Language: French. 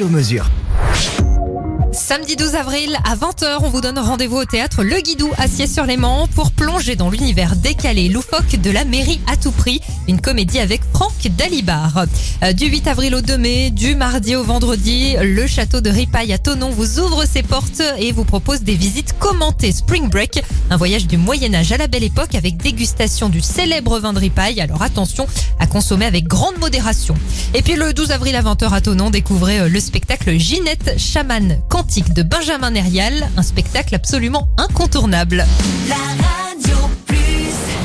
sur mesure. Samedi 12 avril à 20h, on vous donne rendez-vous au théâtre Le Guidou à Siey-sur-Léman pour plonger dans l'univers décalé loufoque de la mairie à tout prix. Une comédie avec Franck Dalibard. Du 8 avril au 2 mai, du mardi au vendredi, le château de Ripaille à Thonon vous ouvre ses portes et vous propose des visites commentées Spring Break. Un voyage du Moyen-Âge à la Belle Époque avec dégustation du célèbre vin de Ripaille. Alors attention à consommer avec grande modération. Et puis le 12 avril à 20h à Thonon, découvrez le spectacle Ginette, chamane quantique de Benjamin Nérial, un spectacle absolument incontournable.